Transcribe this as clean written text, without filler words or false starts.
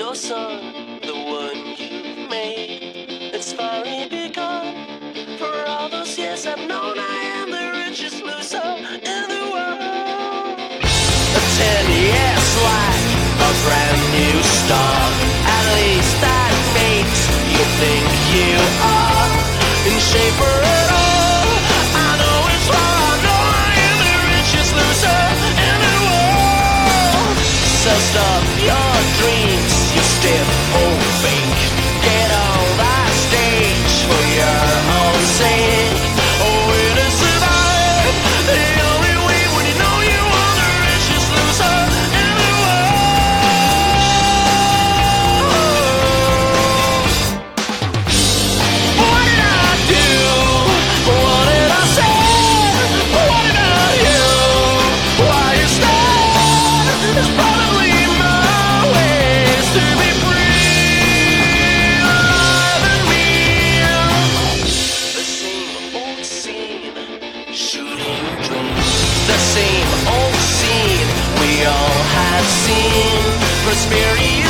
your son, the one you've made. It's finally begun. For all those years I've known I am the richest loser in the world. 10 years like a brand new start. At least that makes you think you are in shape for it all. I know it's wrong, I know I am the richest loser in the world. So stop your dreams, you stiff old fake. Get on that stage for your own sake. Oh, it is survive. The only way when you know you are the richest loser in the world. What did I do? What did I say? What did I do? Why you stand? It's probably my ways to be free. Alive and real. The same old scene, shooting dreams. The same old scene we all have seen. Prosperity